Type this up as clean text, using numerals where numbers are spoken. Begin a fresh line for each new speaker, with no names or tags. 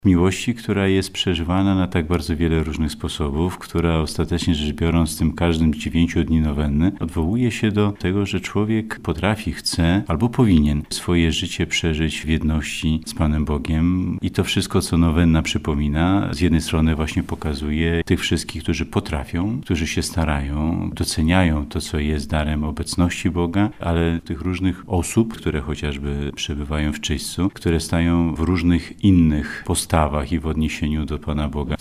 Miłości, która jest przeżywana na tak bardzo wiele różnych sposobów, która ostatecznie rzecz biorąc tym każdym z 9 dni nowenny odwołuje się do tego, że człowiek potrafi, chce albo powinien swoje życie przeżyć w jedności z Panem Bogiem i to wszystko, co nowenna przypomina, z jednej strony właśnie pokazuje tych wszystkich, którzy potrafią, którzy się starają, doceniają to, co jest darem obecności Boga, ale tych różnych osób, które chociażby przebywają w czyśćcu, które stają w różnych innych postawach i w odniesieniu do Pana Boga.